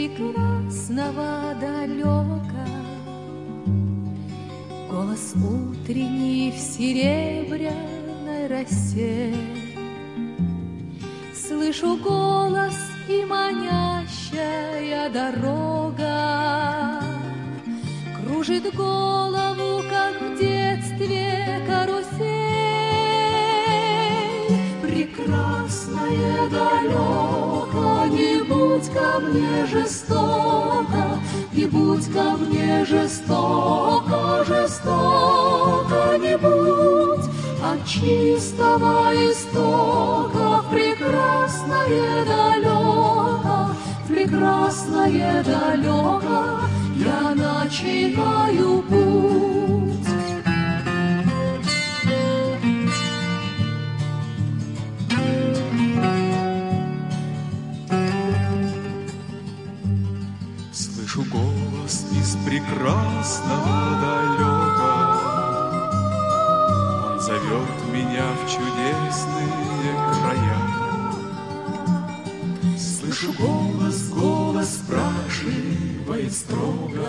прекрасного далека. Голос утренний в серебряной росе. Слышу голос и манящая дорога. Кружит голову, как в детстве карусель. Прекрасное далеко, не будь ко мне жестоко, не будь ко мне жестоко, жестоко не будь. От чистого истока прекрасное далеко, прекрасное далеко я начинаю путь. Слышу голос из прекрасного далека. Он зовет меня в чудесные края. Слышу голос, голос спрашивает строго: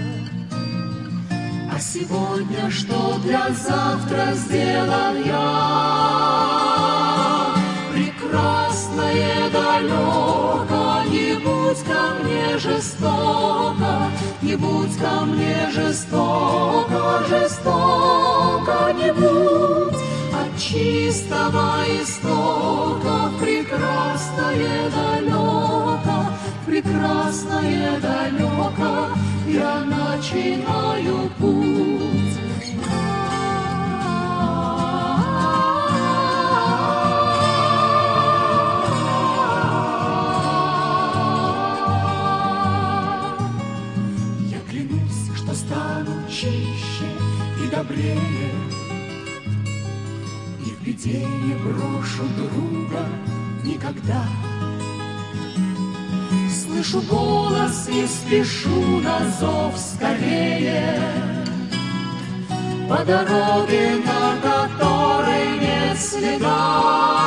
а сегодня что для завтра сделал я? Прекрасное далеко, не будь ко мне жестоко, не будь ко мне жестоко, жестоко не будь. От чистого истока прекрасное далеко, прекрасное далеко я начинаю путь. Я клянусь, что стану чище и добрее, и в беде не брошу друга никогда. Слышу голос и спешу на зов скорее, по дороге, на которой нет следа.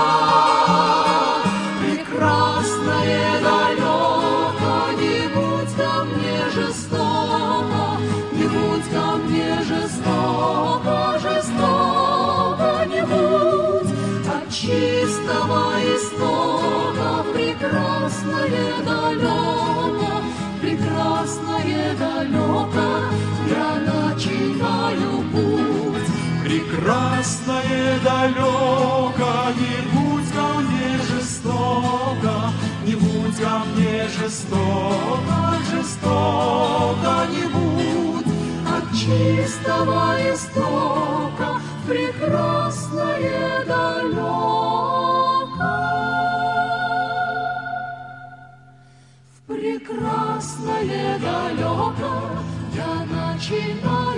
Прекрасное далеко, не будь ко мне жестоко, не будь ко мне жестоко, жестоко не будь. От чистого истока прекрасное далеко, прекрасное далеко я начинаю путь. Прекрасное далеко, не будь ко мне жестоко, не будь ко мне жестоко, жестоко не будь. От чистого истока прекрасное далеко, в прекрасное далеко я начинаю.